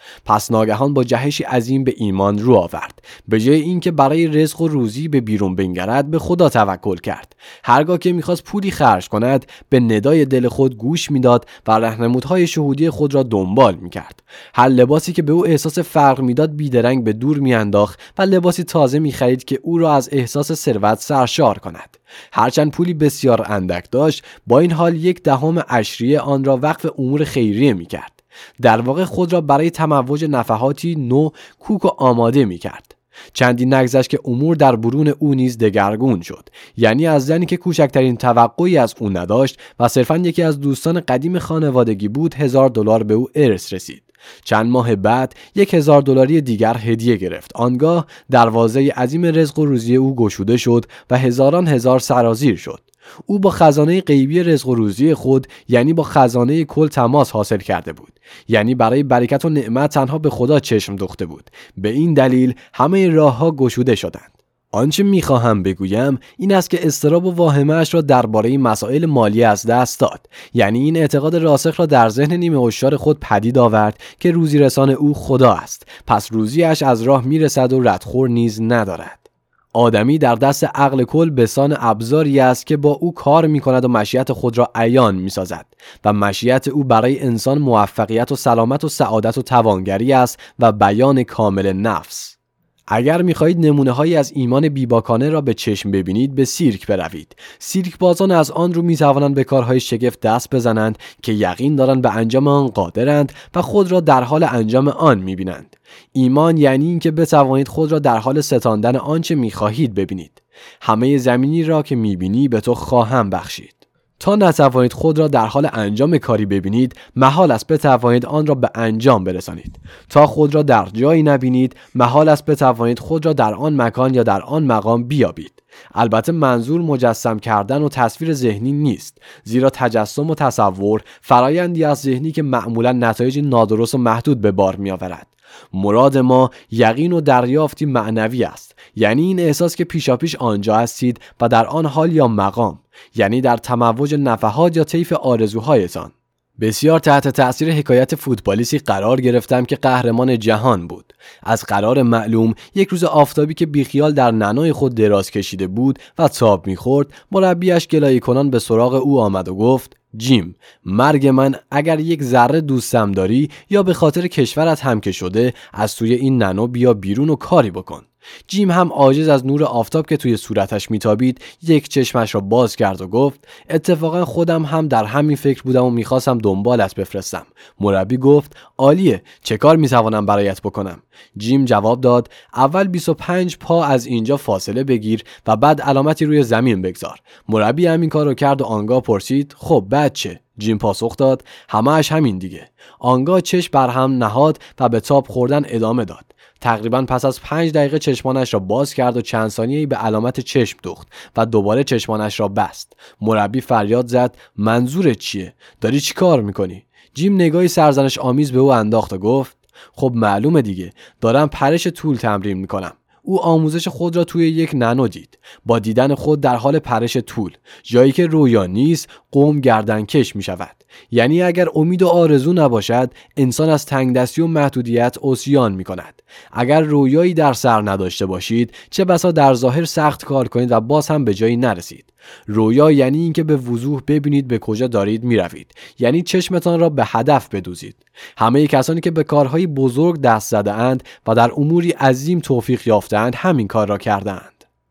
پس ناگهان با جهشی عظیم به ایمان رو آورد. به جای اینکه برای رزق و روزی به بیرون بنگرد، به خدا توکل کرد. هرگاه که می‌خواست پولی خرج کند، به ندای دل خود گوش میداد و راهنمودهای شهودی خود را دنبال می‌کرد. هر لباسی که به او احساس فقر میداد بیدرنگ به دور میانداخت و لباسی تازه می‌خرید که او را از احساس ثروت سرشار کند. هرچند پولی بسیار اندک داشت، با این حال یک دهم عشریه آن را وقف امور خیریه می‌کرد. در واقع خود را برای تموج نفحاتی نو کوک و آماده می‌کرد. چندی نگذشت که امور در برون او نیز دگرگون شد. یعنی از زنی که کوچکترین توقعی از او نداشت و صرفاً یکی از دوستان قدیم خانوادگی بود، هزار دلار به او ارث رسید. چند ماه بعد یک هزار دلاری دیگر هدیه گرفت. آنگاه دروازه عظیم رزق و روزی او گشوده شد و هزاران هزار سرازیر شد. او با خزانه غیبی رزق و روزی خود، یعنی با خزانه کل، تماس حاصل کرده بود. یعنی برای برکت و نعمت تنها به خدا چشم دوخته بود. به این دلیل همه راه‌ها گشوده شدند. آنچه می‌خواهم بگویم این است که اضطراب و واهمه‌اش را درباره مسائل مالی از دست داد. یعنی این اعتقاد راسخ را در ذهن نیمه هوشیار خود پدید آورد که روزی رسان او خدا است. پس روزیش از راه میرسد و ردخور نیز ندارد. آدمی در دست عقل کل بسان ابزاری است که با او کار می کند و مشیت خود را عیان می سازد و مشیت او برای انسان موفقیت و سلامت و سعادت و توانگری است و بیان کامل نفس. اگر می خواهید نمونه هایی از ایمان بیباکانه را به چشم ببینید، به سیرک بروید. سیرک بازان از آن رو می توانند به کارهای شگفت دست بزنند که یقین دارند به انجام آن قادرند و خود را در حال انجام آن می بینند. ایمان یعنی این که بتوانید خود را در حال ستاندن آنچه می خواهید ببینید. همه زمینی را که می بینی به تو خواهم بخشید. تا نتوانید خود را در حال انجام کاری ببینید، محال است بتوانید آن را به انجام برسانید. تا خود را در جایی نبینید، محال است بتوانید خود را در آن مکان یا در آن مقام بیابید. البته منظور مجسم کردن و تصویر ذهنی نیست، زیرا تجسم و تصور فرایندی از ذهنی که معمولا نتایج نادرست و محدود به بار می آورد. مراد ما یقین و دریافتی معنوی است، یعنی این احساس که پیشاپیش آنجا هستید و در آن حال یا مقام، یعنی در تموج نفحات یا طیف آرزوهایتان. بسیار تحت تأثیر حکایت فوتبالیستی قرار گرفتم که قهرمان جهان بود. از قرار معلوم یک روز آفتابی که بیخیال در ننای خود دراز کشیده بود و تاب می‌خورد، مربیش گلایه کنان به سراغ او آمد و گفت: جیم، مرگ من اگر یک ذره دوستم داری یا به خاطر کشورت هم که شده، از توی این ننو بیا بیرون و کاری بکن. جیم هم عاجز از نور آفتاب که توی صورتش میتابید، یک چشمش را باز کرد و گفت: اتفاقا خودم هم در همین فکر بودم و میخواستم دنبالت بفرستم. مربی گفت: عالیه، چه کار میتوانم برایت بکنم؟ جیم جواب داد: اول بیست و پنج پا از اینجا فاصله بگیر و بعد علامتی روی زمین بگذار. مربی همین کار رو کرد و آنگاه پرسید: خب بعد چه؟ جیم پاسخ داد: همه‌اش همین دیگه. آنگاه چشم بر هم نهاد و به تاب خوردن ادامه داد. تقریباً پس از پنج دقیقه چشمانش را باز کرد و چند ثانیه‌ای به علامت چشم دوخت و دوباره چشمانش را بست. مربی فریاد زد: منظورت چیه؟ داری چی کار میکنی؟ جیم نگاهی سرزنش آمیز به او انداخت و گفت: خب معلومه دیگه، دارم پرش طول تمرین میکنم. او آموزش خود را توی یک ننو دید، با دیدن خود در حال پرش طول. جایی که رویا نیست، قوم گردنکش می شود. یعنی اگر امید و آرزو نباشد، انسان از تنگدستی و محدودیت عصیان می کند. اگر رویایی در سر نداشته باشید، چه بسا در ظاهر سخت کار کنید و باز هم به جایی نرسید. رویا یعنی اینکه به وضوح ببینید به کجا دارید می روید. یعنی چشمتان را به هدف بدوزید. همه کسانی که به کارهای بزرگ دست زده اند و در اموری عظیم توفیق یافتند، همین کار را کردند.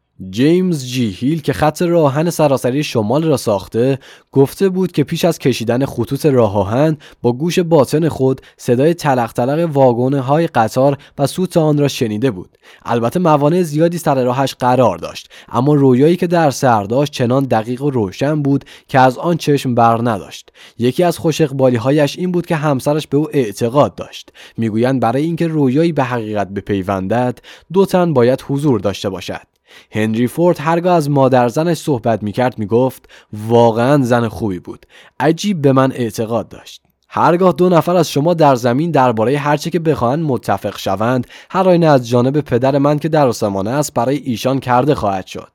جیمز جی هیل که خط راهن سراسری شمال را ساخته، گفته بود که پیش از کشیدن خطوط راه آهن با گوش باطن خود صدای تلق تلق واگن‌های قطار و سوت آن را شنیده بود. البته موانع زیادی سر راهش قرار داشت، اما رویایی که در سر داشت چنان دقیق و روشن بود که از آن چشم بر نداشت. یکی از خوش اقبالی‌هایش این بود که همسرش به او اعتقاد داشت. میگویند برای اینکه رویایی به حقیقت بپیوندد، دو تن باید حضور داشته باشد. هنری فورد هرگاه از مادر زنش صحبت میکرد میگفت: واقعا زن خوبی بود، عجیب به من اعتقاد داشت. هرگاه دو نفر از شما در زمین درباره هر چه که بخواهند متفق شوند، هر آینه از جانب پدر من که در آسمان است برای ایشان کرده خواهد شد.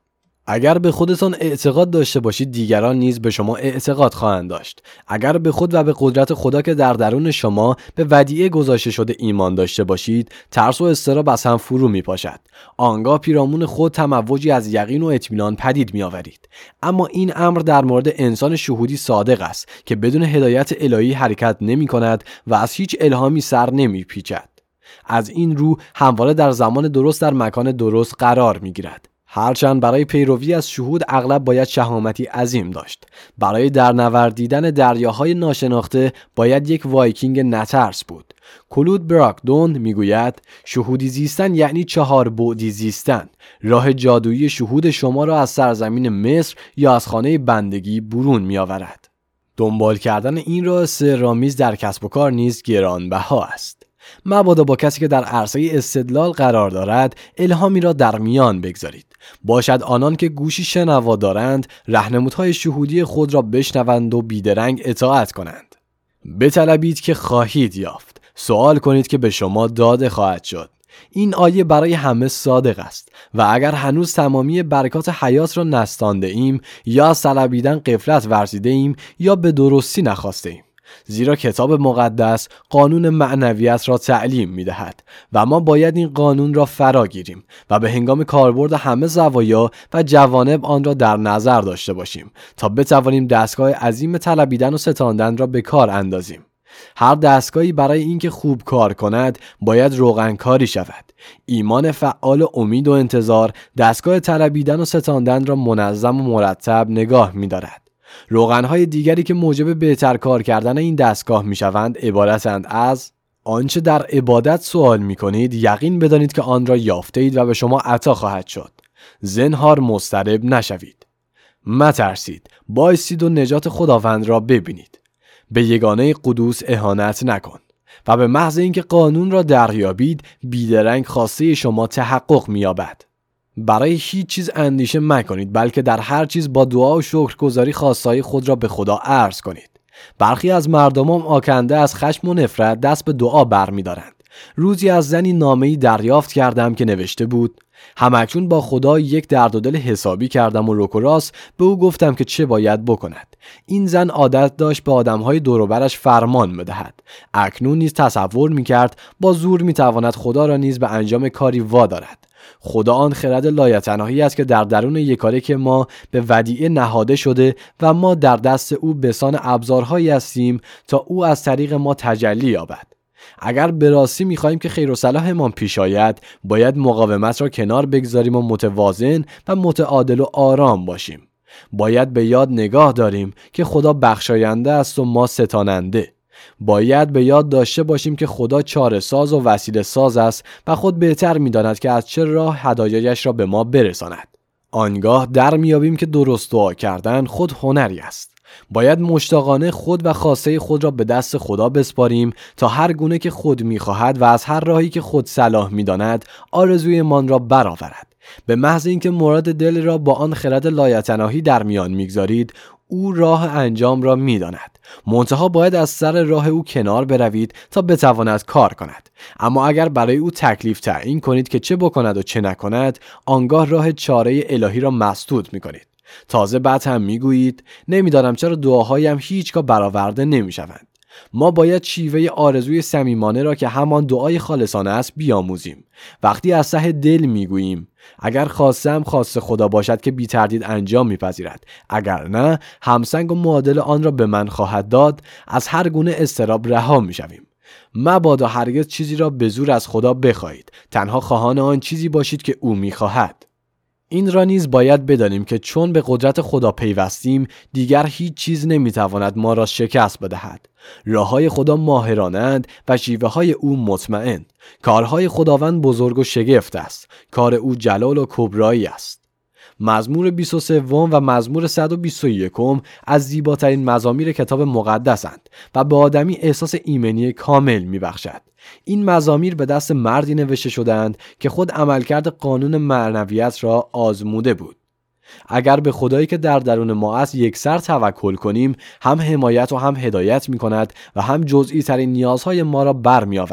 اگر به خودتان اعتقاد داشته باشید دیگران نیز به شما اعتقاد خواهند داشت. اگر به خود و به قدرت خدا که در درون شما به ودیعه گذاشته شده ایمان داشته باشید، ترس و اضطراب از هم فرو می پاشد. آنگاه پیرامون خود تموجی از یقین و اطمینان پدید می آورید. اما این امر در مورد انسان شهودی صادق است که بدون هدایت الهی حرکت نمی کند و از هیچ الهامی سر نمی پیچد. از این رو همواره در زمان درست در مکان درست قرار می گیرد. هرچند برای پیروی از شهود اغلب باید شهامتی عظیم داشت. برای درنوردیدن دریاهای ناشناخته باید یک وایکینگ نترس بود. کلود براکدون میگوید شهودی زیستن یعنی چهار بعدی زیستن. راه جادویی شهود شما را از سرزمین مصر یا از خانه بندگی برون میآورد. دنبال کردن این راه سحرآمیز در کسب و کار نیز گرانبها است. مبادا با کسی که در عرصه استدلال قرار دارد الهامی را در میان بگذارید. باشد آنان که گوشی شنوا دارند راهنمودهای شهودی خود را بشنوند و بیدرنگ اطاعت کنند. بطلبید که خواهید یافت، سوال کنید که به شما داده خواهد شد. این آیه برای همه صادق است و اگر هنوز تمامی برکات حیات را نستانده ایم یا از طلبیدن غفلت ورزیده ایم یا به درستی نخواسته ایم، زیرا کتاب مقدس قانون معنویت را تعلیم می دهد و ما باید این قانون را فرا گیریم و به هنگام کاربرد همه زوایا و جوانب آن را در نظر داشته باشیم تا بتوانیم دستگاه عظیم طلبیدن و ستاندن را به کار اندازیم. هر دستگاهی برای اینکه خوب کار کند باید روغنکاری شود. ایمان فعال و امید و انتظار دستگاه طلبیدن و ستاندن را منظم و مرتب نگاه می دارد. روغنهای دیگری که موجب بهتر کار کردن این دستگاه می شوند عبارتند از آنچه در عبادت سوال می کنید یقین بدانید که آن را یافته اید و به شما عطا خواهد شد. زنهار مضطرب نشوید. مترسید، بایستید و نجات خداوند را ببینید. به یگانه قدوس اهانت نکن و به محض اینکه قانون را دریابید بیدرنگ خواسته شما تحقق می یابد. برای هیچ چیز اندیشه مکنید بلکه در هر چیز با دعا و شکرگزاری خواستهای خود را به خدا عرض کنید. برخی از مردمان آکنده از خشم و نفرت دست به دعا برمی‌دارند. روزی از زنی نامه‌ای دریافت کردم که نوشته بود: همکنون با خدا یک درد و دل حسابی کردم و رک و راست به او گفتم که چه باید بکند. این زن عادت داشت به آدم‌های دور و برش فرمان بدهد. اکنون نیز تصور می‌کرد با زور می‌تواند خدا را نیز به انجام کاری وادارد. خدا آن خرد لایتناهی است که در درون یکایک ما به ودیعه نهاده شده و ما در دست او بسان ابزارهایی هستیم تا او از طریق ما تجلی یابد. اگر به راستی می‌خواهیم که خیر و صلاحمان پیش آید، باید مقاومت را کنار بگذاریم و متوازن و متعادل و آرام باشیم. باید به یاد نگاه داریم که خدا بخشاینده است و ما ستاننده. باید به یاد داشته باشیم که خدا چاره ساز و وسیله ساز است و خود بهتر می‌داند که از چه راه هدایایش را به ما برساند. آنگاه در میابیم که درست دعا کردن خود هنری است. باید مشتاقانه خود و خواسته خود را به دست خدا بسپاریم تا هر گونه که خود می‌خواهد و از هر راهی که خود صلاح می‌داند آرزویمان را برآورد. به محض اینکه مراد دل را با آن خرد لایتناهی در میان می‌گذارید، او راه انجام را می‌داند. منتها باید از سر راه او کنار بروید تا بتواند کار کند. اما اگر برای او تکلیف تعیین کنید که چه بکند و چه نکند، آنگاه راه چاره الهی را مسدود می‌کنید. تازه بعد هم میگویید نمیدانم چرا دعاهایم هیچگاه برآورده نمیشوند. ما باید شیوه آرزوی صمیمانه را که همان دعای خالصانه است بیاموزیم. وقتی از ته دل میگوییم اگر خواستم خواست خدا باشد که بی تردید انجام میپذیرد، اگر نه همسنگ و معادل آن را به من خواهد داد، از هر گونه اضطراب رها میشویم. مبادا هرگز چیزی را به زور از خدا بخواهید، تنها خواهان آن چیزی باشید که او میخواهد. این را نیز باید بدانیم که چون به قدرت خدا پیوستیم دیگر هیچ چیز نمیتواند ما را شکست بدهد. راههای خدا ماهرانند و شیوه های او مطمئن. کارهای خداوند بزرگ و شگفت است. کار او جلال و کبرایی است. مزمور بیست و سه و مزمور صد و بیست و یک از زیباترین مزامیر کتاب مقدسند و به آدمی احساس ایمنی کامل میبخشد. این مزامیر به دست مردی نوشته شدند که خود عملکرد قانون معنویت را آزموده بود. اگر به خدایی که در درون ما است یکسر توکل کنیم، هم حمایت و هم هدایت می کند و هم جزئی ترین نیازهای ما را بر می آورد.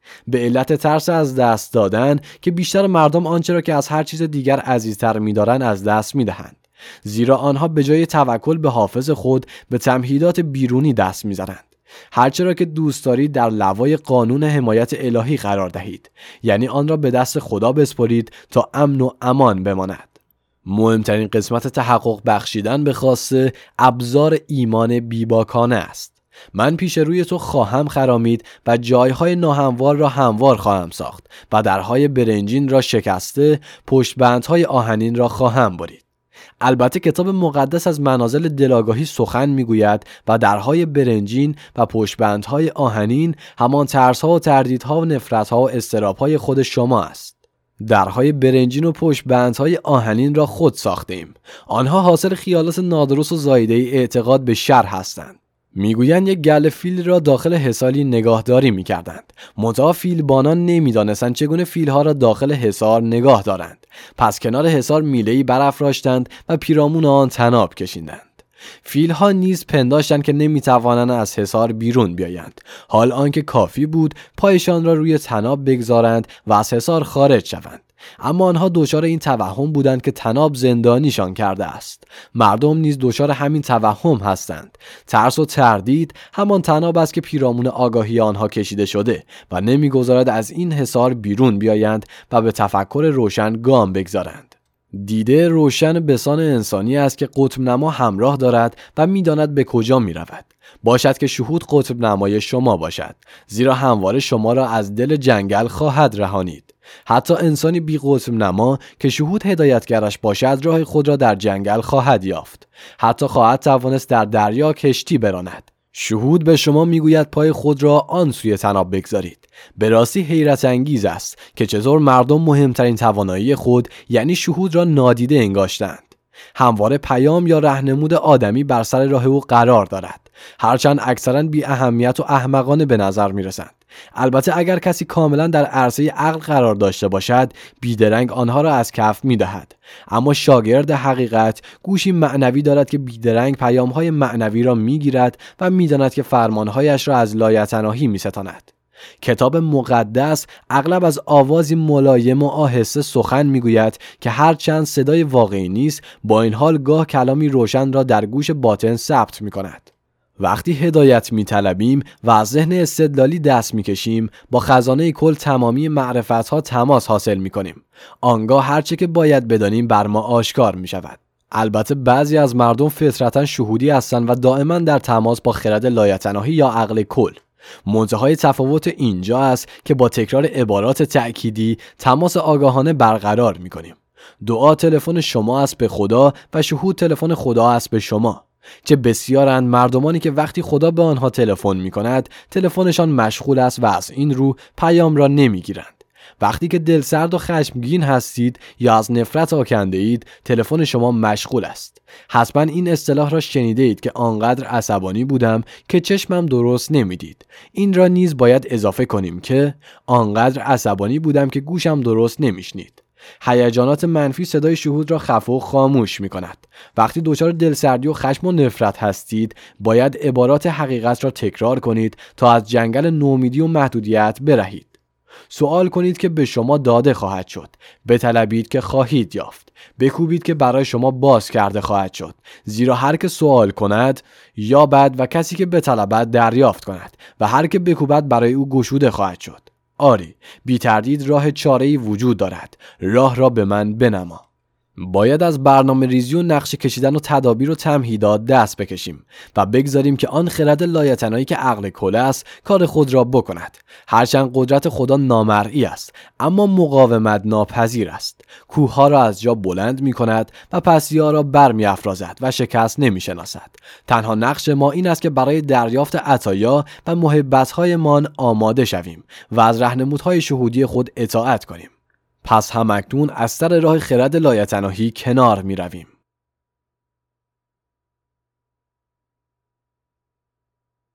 به علت ترس از دست دادن که بیشتر مردم آنچه را که از هر چیز دیگر عزیزتر می‌دارند از دست می‌دهند، زیرا آنها به جای توکل به حافظ خود به تمهیدات بیرونی دست می‌زنند. هرچه را که دوست دارید در لوای قانون حمایت الهی قرار دهید، یعنی آن را به دست خدا بسپارید تا امن و امان بماند. مهمترین قسمت تحقق بخشیدن به خواسته ابزار ایمان بیباکانه است. من پیش روی تو خواهم خرامید و جایهای ناهموار را هموار خواهم ساخت و درهای برنجین را شکسته، پشتبندهای آهنین را خواهم برید. البته کتاب مقدس از منازل دلاگاهی سخن میگوید و درهای برنجین و پشتبندهای آهنین همان ترس‌ها و تردیدها و نفرت‌ها و اضطراب‌های خود شما است. درهای برنجین و پشتبندهای آهنین را خود ساختیم. آنها حاصل خیالات نادرست و زایده اعتقاد به شر هستند. میگویند یک گله فیل را داخل حصاری نگاهداری میکردند. منتها فیلبانان نمیدانستند چگونه فیلها را داخل حصار نگاه دارند. پس کنار حصار میله‌ای برافراشتند و پیرامون آن طناب کشیدند. فیلها نیز پنداشتند که نمیتوانند از حصار بیرون بیایند، حال آنکه کافی بود پایشان را روی طناب بگذارند و از حصار خارج شوند. اما آنها دچار این توهم بودند که طناب زندانیشان کرده است. مردم نیز دچار همین توهم هستند. ترس و تردید همان طناب است که پیرامون آگاهی آنها کشیده شده و نمیگذارد از این حصار بیرون بیایند و به تفکر روشن گام بگذارند. دیده روشن بسان انسانی است که قطب نما همراه دارد و میداند به کجا می رود. باشد که شهود قطب نمای شما باشد، زیرا همواره شما را از دل جنگل خواهد رهانید. حتی انسانی بی قطب نما که شهود هدایتگرش باشد راه خود را در جنگل خواهد یافت. حتی خواهد توانست در دریا کشتی براند. شهود به شما میگوید پای خود را آن سوی طناب بگذارید. به راستی حیرت انگیز است که چطور مردم مهمترین توانایی خود یعنی شهود را نادیده انگاشتند. همواره پیام یا راهنمود آدمی بر سر راه او قرار دارد، هرچند اکثرا بی اهمیت و احمقانه به نظر می رسند. البته اگر کسی کاملا در عرصه عقل قرار داشته باشد، بیدرنگ آنها را از کف می دهد. اما شاگرد حقیقت گوشی معنوی دارد که بیدرنگ پیامهای معنوی را می گیرد و می داند که فرمانهایش را از لایتناهی می ستاند. کتاب مقدس اغلب از آوازی ملایم و آهسته سخن میگوید که هرچند صدای واقعی نیست، با این حال گاه کلامی روشن را در گوش باطن ثبت میکند. وقتی هدایت میطلبیم و از ذهن استدلالی دست میکشیم، با خزانه کل تمامی معرفتها تماس حاصل میکنیم. آنگاه هرچه که باید بدانیم بر ما آشکار میشود. البته بعضی از مردم فطرتاً شهودی هستند و دائما در تماس با خرد لایتناهی یا عقل کل. منتهای تفاوت اینجا است که با تکرار عبارات تأکیدی تماس آگاهانه برقرار می‌کنیم. دعا تلفن شما است به خدا و شهود تلفن خدا است به شما. چه بسیارند مردمانی که وقتی خدا به آنها تلفن می‌کند، تلفنشان مشغول است و از این رو پیام را نمی‌گیرند. وقتی که دلسرد و خشمگین هستید یا از نفرت آکنده اید، تلفن شما مشغول است. حتما این اصطلاح را شنیده اید که آنقدر عصبانی بودم که چشمم درست نمیدید. این را نیز باید اضافه کنیم که آنقدر عصبانی بودم که گوشم درست نمیشنید. هیجانات منفی صدای شهود را خفه و خاموش می کند. وقتی دچار دلسردی و خشم و نفرت هستید، باید عبارات حقیقت را تکرار کنید تا از جنگل نومیدی و محدودیت برهید. سوال کنید که به شما داده خواهد شد، بطلبید که خواهید یافت، بکوبید که برای شما باز کرده خواهد شد. زیرا هر که سوال کند یابد و کسی که بطلبد دریافت کند و هر که بکوبد برای او گشوده خواهد شد. آری، بی تردید راه چاره‌ای وجود دارد. راه را به من بنما. باید از برنامه ریزی و نقشه کشیدن و تدابیر و تمهیدات دست بکشیم و بگذاریم که آن خرد لایتنایی که عقل کل است کار خود را بکند. هرچند قدرت خدا نامرئی است، اما مقاومت ناپذیر است. کوهها را از جا بلند می کند و پستی‌ها را بر می افرازد و شکست نمی شناسد. تنها نقش ما این است که برای دریافت عطایا و محبت‌هایمان آماده شویم و از راهنمودهای شهودی خود اطاعت کنیم. پس همکنون از سر راه خرد لایتناهی کنار می رویم.